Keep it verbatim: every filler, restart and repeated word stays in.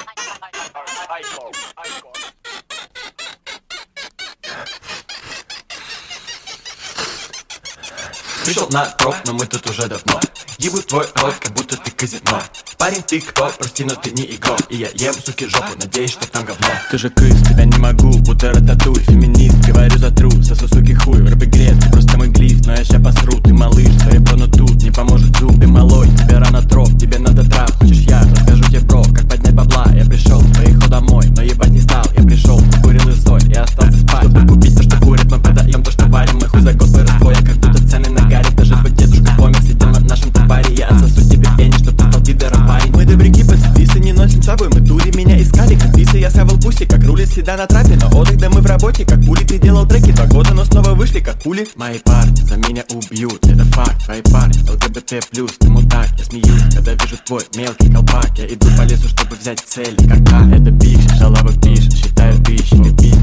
Пришел на троп, но мы тут уже давно. Ебу твой рот, как будто ты казино. Парень, ты кто? Прости, но ты не игрок. И я ем, суки, жопу, надеюсь, что там говно. Ты же крыс, тебя не могу, будто рататуй. Феминист, говорю за тру, сосу, суки, хуй. В рэп-игре ты просто мой глиф, но я ща посру. Ты малыш, своей прону тут, не поможет зуб. Ты малой, тебе рано троп, тебе надо трап. Хочешь я, расскажу тебе, бро, как поднять бабла. Я пришел, поехал домой, но ебать не стал. Я пришел, покурил и соль, я остался спать. Чтобы купить то, что курит, мы продаем то, что варим. Мы хуй за год вырос, я как будто цены на гарик. Даже твой дедушка помер, сидел на нашем товаре. Я отсосу тебе пени, что ты стал пидором, парень. Мы добряки, пацифисты, не носим с собой. Мы тури, меня искали, как писы, я савал пуси. Как рулит всегда на трапе, но отдых, да мы в работе. Как пули, ты делал треки, два года, но снова вышли, как пули. Мои парни за меня убьют, это факт. Твои парни, ЛГБТ плюс, ты мудак. Я смеюсь, когда вижу твой мелкий колпак. Я иду по лесу, чтобы взять цели, как А, это бич, шалава пишет, считаю тысячи, ты пиздец.